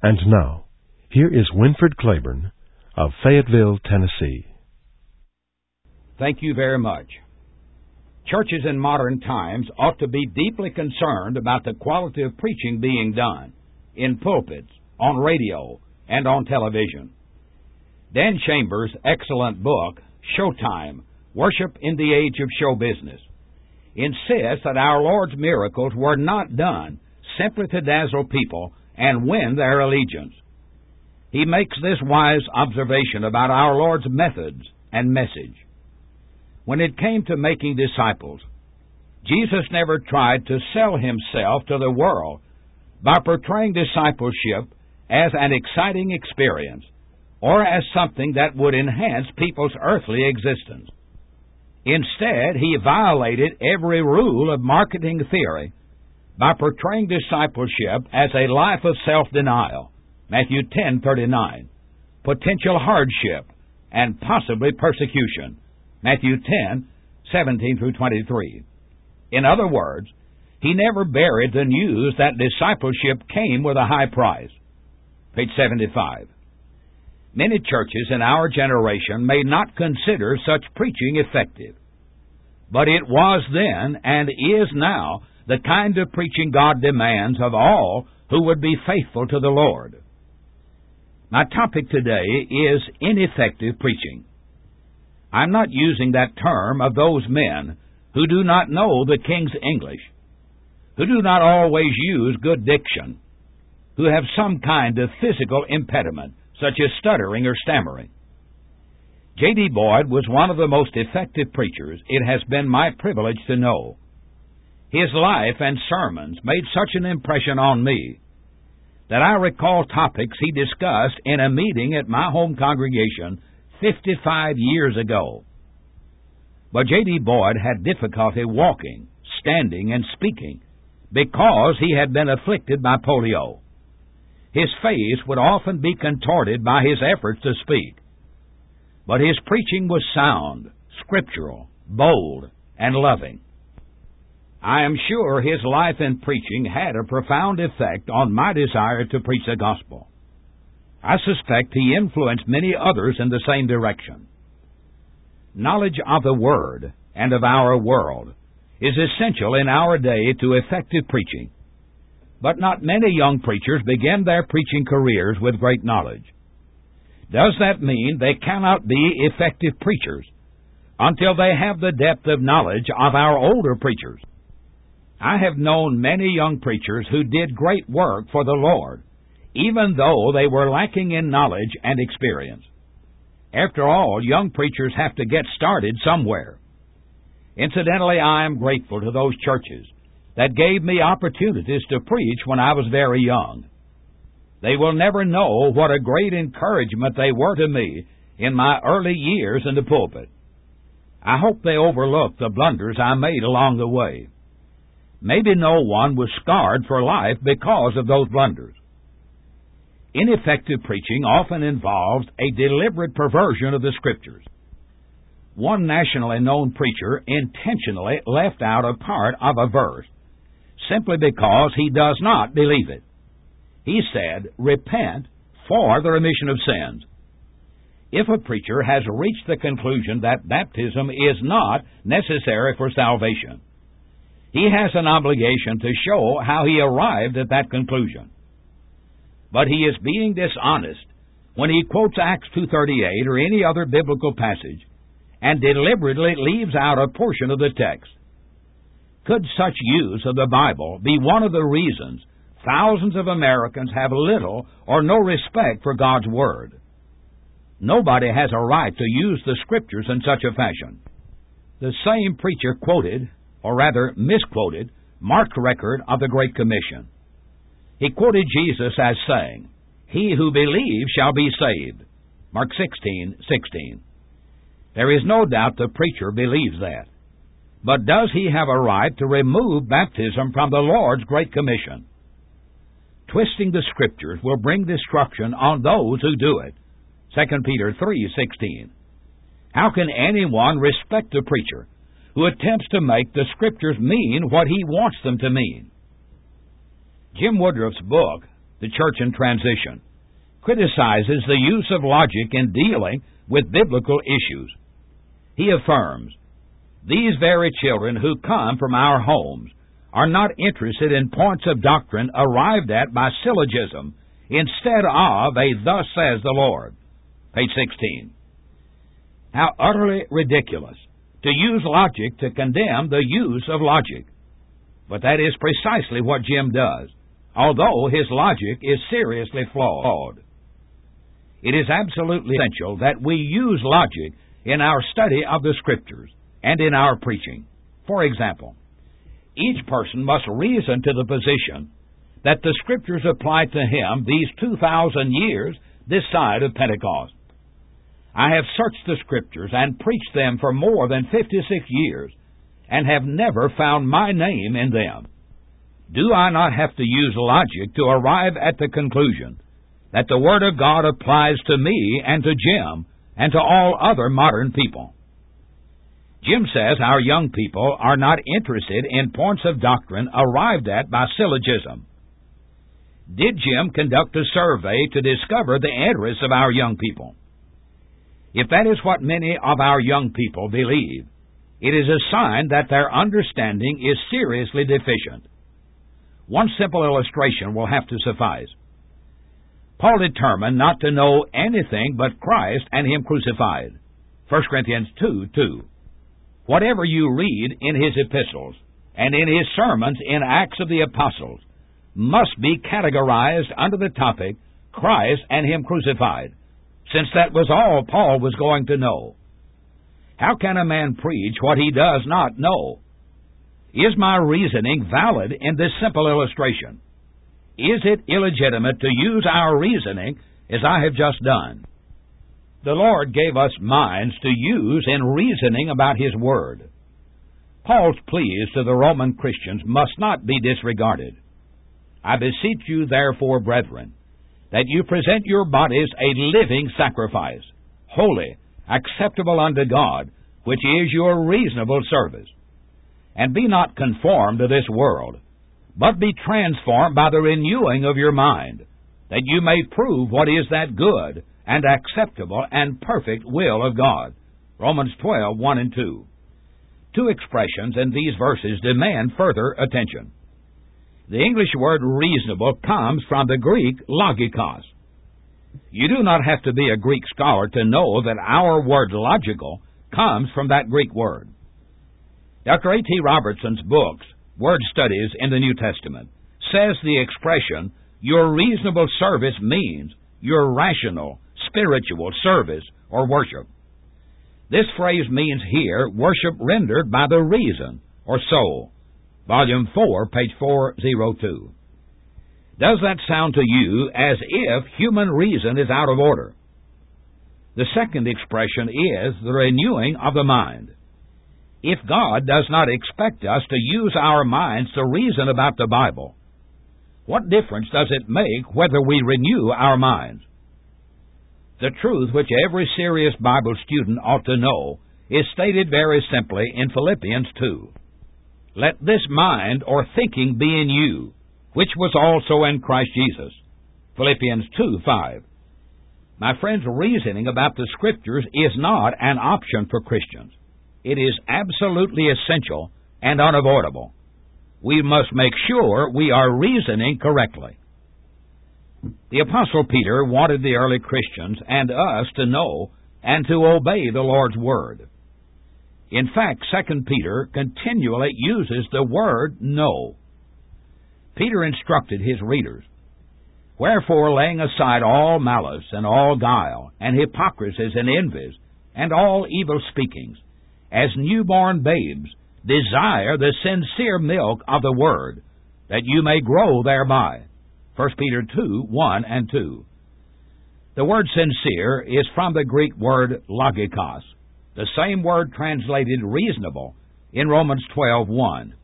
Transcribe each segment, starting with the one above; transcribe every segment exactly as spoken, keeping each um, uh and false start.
And now, here is Winford Claiborne of Fayetteville, Tennessee. Thank you very much. Churches in modern times ought to be deeply concerned about the quality of preaching being done in pulpits, on radio, and on television. Dan Chambers' excellent book, Showtime, Worship in the Age of Show Business, insists that our Lord's miracles were not done simply to dazzle people and win their allegiance. He makes this wise observation about our Lord's methods and message. When it came to making disciples, Jesus never tried to sell himself to the world by portraying discipleship as an exciting experience or as something that would enhance people's earthly existence. Instead, he violated every rule of marketing theory by portraying discipleship as a life of self-denial, Matthew ten thirty-nine, potential hardship, and possibly persecution, Matthew ten seventeen through twenty-three. In other words, he never buried the news that discipleship came with a high price, page seventy-five. Many churches in our generation may not consider such preaching effective, but it was then and is now the kind of preaching God demands of all who would be faithful to the Lord. My topic today is ineffective preaching. I'm not using that term of those men who do not know the King's English, who do not always use good diction, who have some kind of physical impediment, such as stuttering or stammering. J D Boyd was one of the most effective preachers it has been my privilege to know. His life and sermons made such an impression on me that I recall topics he discussed in a meeting at my home congregation fifty-five years ago. But J D Boyd had difficulty walking, standing, and speaking because he had been afflicted by polio. His face would often be contorted by his efforts to speak. But his preaching was sound, scriptural, bold, and loving. I am sure his life and preaching had a profound effect on my desire to preach the gospel. I suspect he influenced many others in the same direction. Knowledge of the Word and of our world is essential in our day to effective preaching. But not many young preachers begin their preaching careers with great knowledge. Does that mean they cannot be effective preachers until they have the depth of knowledge of our older preachers? I have known many young preachers who did great work for the Lord, even though they were lacking in knowledge and experience. After all, young preachers have to get started somewhere. Incidentally, I am grateful to those churches that gave me opportunities to preach when I was very young. They will never know what a great encouragement they were to me in my early years in the pulpit. I hope they overlook the blunders I made along the way. Maybe no one was scarred for life because of those blunders. Ineffective preaching often involves a deliberate perversion of the Scriptures. One nationally known preacher intentionally left out a part of a verse simply because he does not believe it. He said, "Repent for the remission of sins." If a preacher has reached the conclusion that baptism is not necessary for salvation, he has an obligation to show how he arrived at that conclusion. But he is being dishonest when he quotes Acts two thirty-eight or any other biblical passage and deliberately leaves out a portion of the text. Could such use of the Bible be one of the reasons thousands of Americans have little or no respect for God's Word? Nobody has a right to use the Scriptures in such a fashion. The same preacher quoted, or rather misquoted, Mark's record of the Great Commission. He quoted Jesus as saying, "He who believes shall be saved," Mark sixteen sixteen. There is no doubt the preacher believes that. But does he have a right to remove baptism from the Lord's Great Commission? Twisting the Scriptures will bring destruction on those who do it, Second Peter three sixteen. How can anyone respect a preacher who attempts to make the Scriptures mean what he wants them to mean? Jim Woodruff's book, the church in transition, criticizes the use of logic in dealing with biblical issues. He affirms, "These very children who come from our homes are not interested in points of doctrine arrived at by syllogism instead of a 'thus says the Lord.'" Page sixteen. How utterly ridiculous to use logic to condemn the use of logic. But that is precisely what Jim does, although his logic is seriously flawed. It is absolutely essential that we use logic in our study of the Scriptures and in our preaching. For example, each person must reason to the position that the Scriptures apply to him these two thousand years this side of Pentecost. I have searched the Scriptures and preached them for more than fifty-six years and have never found my name in them. Do I not have to use logic to arrive at the conclusion that the Word of God applies to me and to Jim and to all other modern people? Jim says our young people are not interested in points of doctrine arrived at by syllogism. Did Jim conduct a survey to discover the interests of our young people? If that is what many of our young people believe, it is a sign that their understanding is seriously deficient. One simple illustration will have to suffice. Paul determined not to know anything but Christ and Him crucified. First Corinthians two two. Whatever you read in his epistles and in his sermons in Acts of the Apostles must be categorized under the topic Christ and Him crucified, since that was all Paul was going to know. How can a man preach what he does not know? Is my reasoning valid in this simple illustration? Is it illegitimate to use our reasoning as I have just done? The Lord gave us minds to use in reasoning about His Word. Paul's pleas to the Roman Christians must not be disregarded. "I beseech you, therefore, brethren, that you present your bodies a living sacrifice, holy, acceptable unto God, which is your reasonable service. And be not conformed to this world, but be transformed by the renewing of your mind, that you may prove what is that good and acceptable and perfect will of God." Romans twelve, one and two. Two expressions in these verses demand further attention. The English word reasonable comes from the Greek logikos. You do not have to be a Greek scholar to know that our word logical comes from that Greek word. Doctor A T Robertson's books, Word Studies in the New Testament, says the expression, "your reasonable service" means your rational, spiritual service or worship. This phrase means here worship rendered by the reason or soul. Volume four, page four oh two. Does that sound to you as if human reason is out of order? The second expression is the renewing of the mind. If God does not expect us to use our minds to reason about the Bible, what difference does it make whether we renew our minds? The truth which every serious Bible student ought to know is stated very simply in Philippians two. "Let this mind or thinking be in you, which was also in Christ Jesus." Philippians two five. My friends, reasoning about the Scriptures is not an option for Christians. It is absolutely essential and unavoidable. We must make sure we are reasoning correctly. The Apostle Peter wanted the early Christians and us to know and to obey the Lord's Word. In fact, Second Peter continually uses the word know. Peter instructed his readers, "Wherefore, laying aside all malice and all guile and hypocrisies and envies and all evil speakings, as newborn babes, desire the sincere milk of the Word, that you may grow thereby." First Peter two, one and two. The word sincere is from the Greek word logikos, the same word translated reasonable in Romans twelve, one.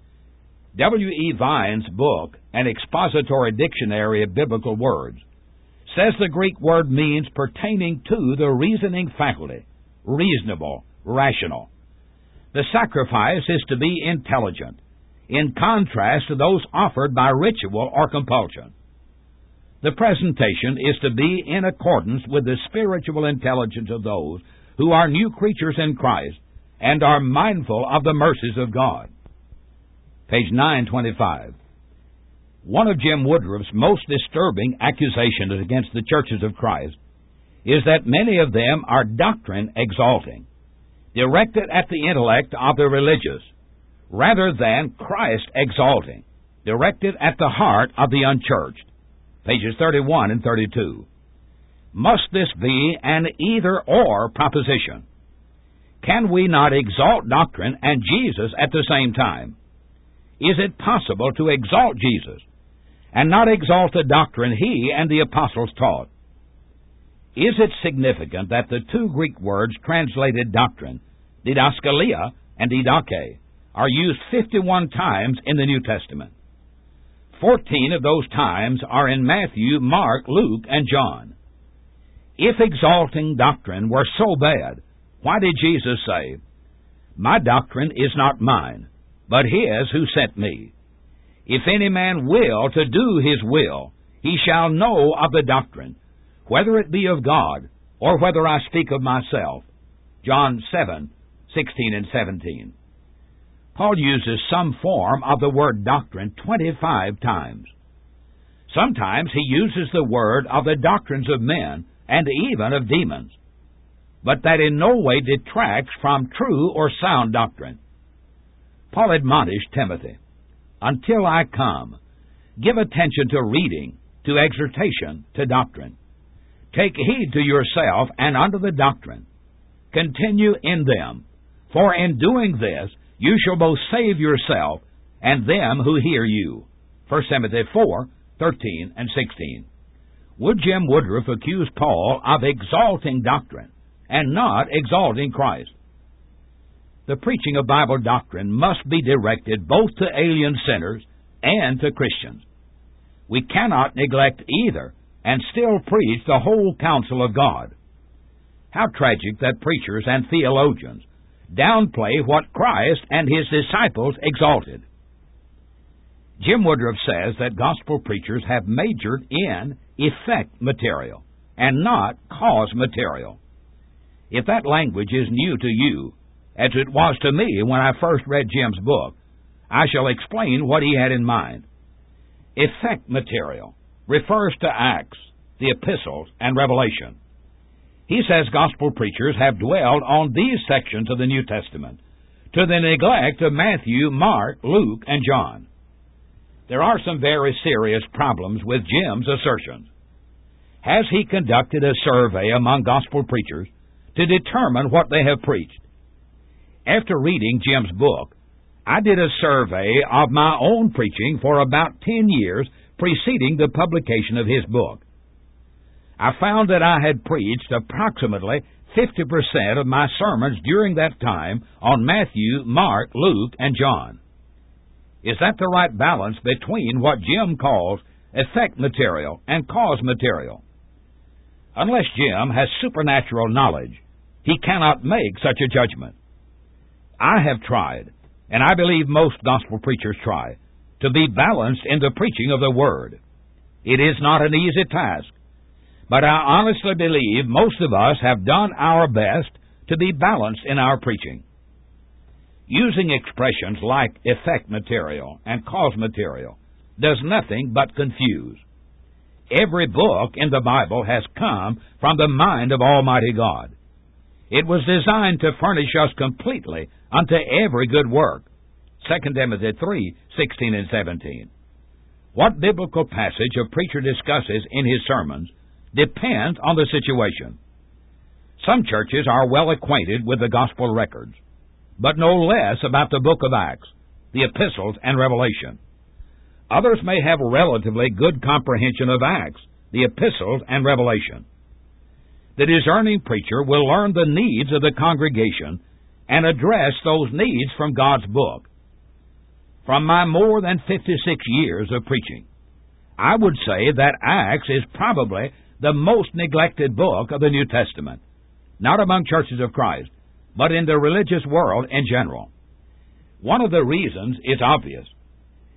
W E Vine's book, An Expository Dictionary of Biblical Words, says the Greek word means pertaining to the reasoning faculty, reasonable, rational. The sacrifice is to be intelligent, in contrast to those offered by ritual or compulsion. The presentation is to be in accordance with the spiritual intelligence of those who are new creatures in Christ and are mindful of the mercies of God. Page nine twenty-five. One of Jim Woodruff's most disturbing accusations against the churches of Christ is that many of them are doctrine exalting, directed at the intellect of the religious, rather than Christ exalting, directed at the heart of the unchurched. Pages thirty-one and thirty-two. Must this be an either-or proposition? Can we not exalt doctrine and Jesus at the same time? Is it possible to exalt Jesus and not exalt the doctrine he and the apostles taught? Is it significant that the two Greek words translated doctrine, didaskalia and didache, are used fifty-one times in the New Testament? Fourteen of those times are in Matthew, Mark, Luke, and John. If exalting doctrine were so bad, why did Jesus say, "My doctrine is not mine, but his who sent me. If any man will to do his will, he shall know of the doctrine, whether it be of God, or whether I speak of myself." John seven, sixteen and seventeen. Paul uses some form of the word doctrine twenty-five times. Sometimes he uses the word of the doctrines of men and even of demons, but that in no way detracts from true or sound doctrine. Paul admonished Timothy, "Until I come, give attention to reading, to exhortation, to doctrine. Take heed to yourself and unto the doctrine. Continue in them, for in doing this you shall both save yourself and them who hear you." First Timothy four, thirteen and sixteen. Would Jim Woodruff accuse Paul of exalting doctrine and not exalting Christ? The preaching of Bible doctrine must be directed both to alien sinners and to Christians. We cannot neglect either and still preach the whole counsel of God. How tragic that preachers and theologians downplay what Christ and his disciples exalted. Jim Woodruff says that gospel preachers have majored in effect material and not cause material. If that language is new to you, as it was to me when I first read Jim's book, I shall explain what he had in mind. Effect material refers to Acts, the epistles, and Revelation. He says gospel preachers have dwelled on these sections of the New Testament to the neglect of Matthew, Mark, Luke, and John. There are some very serious problems with Jim's assertions. Has he conducted a survey among gospel preachers to determine what they have preached? After reading Jim's book, I did a survey of my own preaching for about ten years preceding the publication of his book. I found that I had preached approximately fifty percent of my sermons during that time on Matthew, Mark, Luke, and John. Is that the right balance between what Jim calls effect material and cause material? Unless Jim has supernatural knowledge, he cannot make such a judgment. I have tried, and I believe most gospel preachers try, to be balanced in the preaching of the Word. It is not an easy task, but I honestly believe most of us have done our best to be balanced in our preaching. Using expressions like effect material and cause material does nothing but confuse. Every book in the Bible has come from the mind of Almighty God. It was designed to furnish us completely unto every good work. Second Timothy three, sixteen and seventeen. What biblical passage a preacher discusses in his sermons depends on the situation. Some churches are well acquainted with the gospel records, but know less about the book of Acts, the epistles, and Revelation. Others may have relatively good comprehension of Acts, the epistles, and Revelation. The discerning preacher will learn the needs of the congregation and address those needs from God's book. From my more than fifty-six years of preaching, I would say that Acts is probably the most neglected book of the New Testament, not among churches of Christ, but in the religious world in general. One of the reasons is obvious.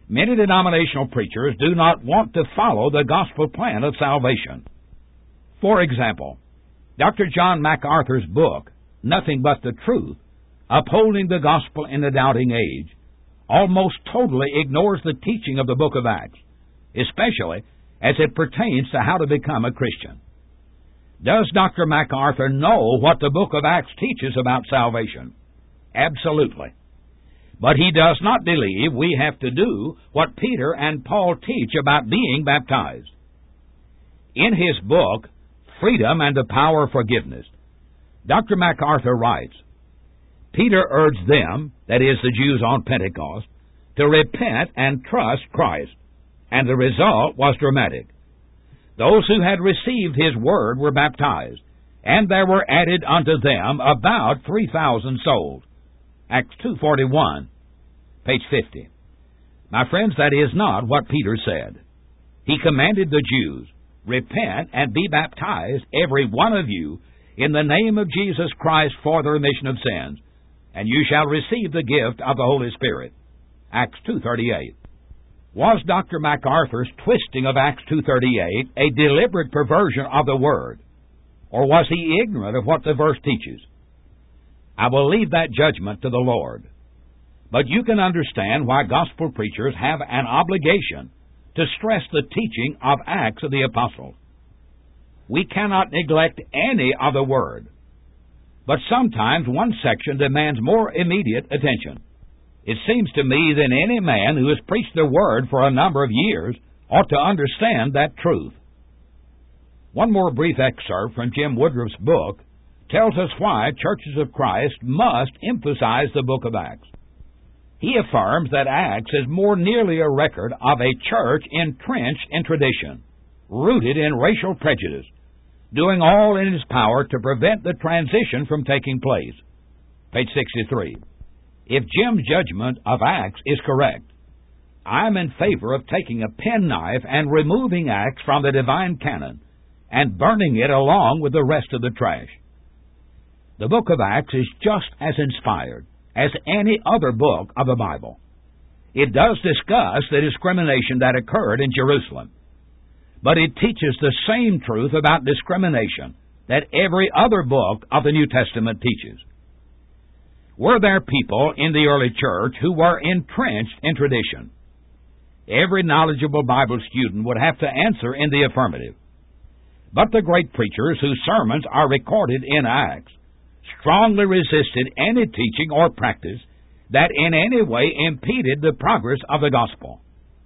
Many denominational preachers do not want to follow the gospel plan of salvation. For example, Doctor John MacArthur's book, Nothing But the Truth, Upholding the Gospel in the Doubting Age, almost totally ignores the teaching of the book of Acts, especially as it pertains to how to become a Christian. Does Doctor MacArthur know what the book of Acts teaches about salvation? Absolutely. But he does not believe we have to do what Peter and Paul teach about being baptized. In his book, Freedom and the Power of Forgiveness, Doctor MacArthur writes, Peter urged them, that is, the Jews on Pentecost, to repent and trust Christ, and the result was dramatic. Those who had received his word were baptized, and there were added unto them about three thousand souls. Acts two forty-one, page fifty. My friends, that is not what Peter said. He commanded the Jews, repent and be baptized, every one of you, in the name of Jesus Christ for the remission of sins, and you shall receive the gift of the Holy Spirit. Acts two thirty-eight. Was Doctor MacArthur's twisting of Acts two thirty-eight a deliberate perversion of the Word, or was he ignorant of what the verse teaches? I will leave that judgment to the Lord. But you can understand why gospel preachers have an obligation to stress the teaching of Acts of the Apostles. We cannot neglect any of the Word, but sometimes one section demands more immediate attention. It seems to me that any man who has preached the Word for a number of years ought to understand that truth. One more brief excerpt from Jim Woodruff's book tells us why churches of Christ must emphasize the book of Acts. He affirms that Acts is more nearly a record of a church entrenched in tradition, rooted in racial prejudice, doing all in its power to prevent the transition from taking place. Page sixty-three. If Jim's judgment of Acts is correct, I am in favor of taking a penknife and removing Acts from the divine canon and burning it along with the rest of the trash. The book of Acts is just as inspired as any other book of the Bible. It does discuss the discrimination that occurred in Jerusalem, but it teaches the same truth about discrimination that every other book of the New Testament teaches. Were there people in the early church who were entrenched in tradition? Every knowledgeable Bible student would have to answer in the affirmative. But the great preachers whose sermons are recorded in Acts strongly resisted any teaching or practice that in any way impeded the progress of the gospel.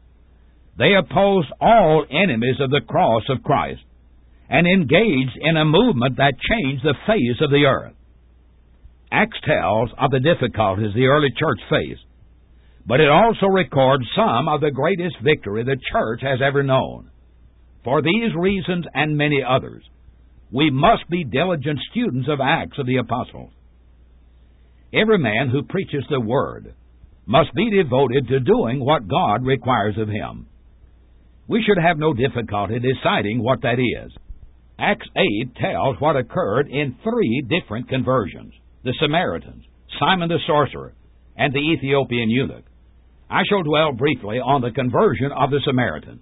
They opposed all enemies of the cross of Christ and engaged in a movement that changed the face of the earth. Acts tells of the difficulties the early church faced, but it also records some of the greatest victory the church has ever known. For these reasons and many others, we must be diligent students of Acts of the Apostles. Every man who preaches the Word must be devoted to doing what God requires of him. We should have no difficulty deciding what that is. Acts eight tells what occurred in three different conversions: the Samaritans, Simon the sorcerer, and the Ethiopian eunuch. I shall dwell briefly on the conversion of the Samaritans.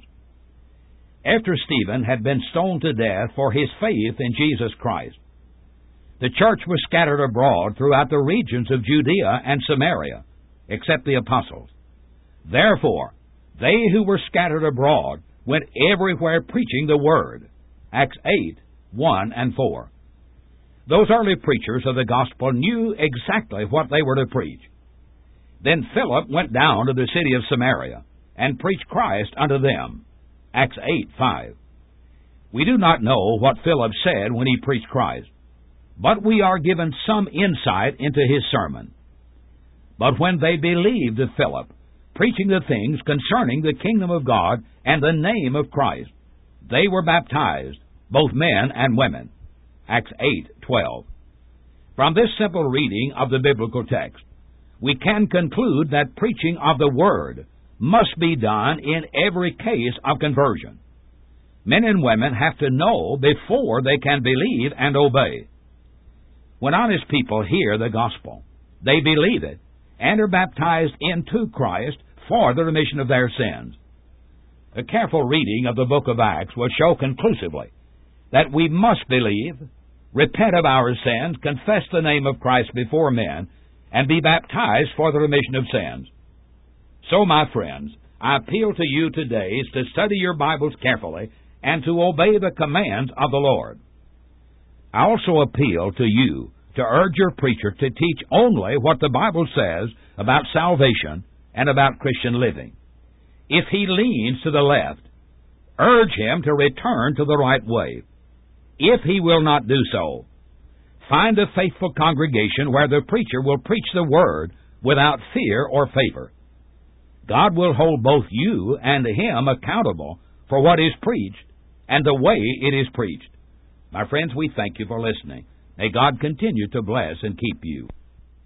After Stephen had been stoned to death for his faith in Jesus Christ, the church was scattered abroad throughout the regions of Judea and Samaria, except the apostles. Therefore, they who were scattered abroad went everywhere preaching the Word. Acts eight, one and four. Those early preachers of the gospel knew exactly what they were to preach. Then Philip went down to the city of Samaria and preached Christ unto them. Acts eight, five. We do not know what Philip said when he preached Christ, but we are given some insight into his sermon. But when they believed Philip, preaching the things concerning the kingdom of God and the name of Christ, they were baptized, both men and women. Acts eight, twelve. From this simple reading of the biblical text, we can conclude that preaching of the Word must be done in every case of conversion. Men and women have to know before they can believe and obey. When honest people hear the gospel, they believe it and are baptized into Christ for the remission of their sins. A careful reading of the book of Acts will show conclusively that we must believe, repent of our sins, confess the name of Christ before men, and be baptized for the remission of sins. So, my friends, I appeal to you today to study your Bibles carefully and to obey the commands of the Lord. I also appeal to you to urge your preacher to teach only what the Bible says about salvation and about Christian living. If he leans to the left, urge him to return to the right way. If he will not do so, find a faithful congregation where the preacher will preach the Word without fear or favor. God will hold both you and him accountable for what is preached and the way it is preached. My friends, we thank you for listening. May God continue to bless and keep you.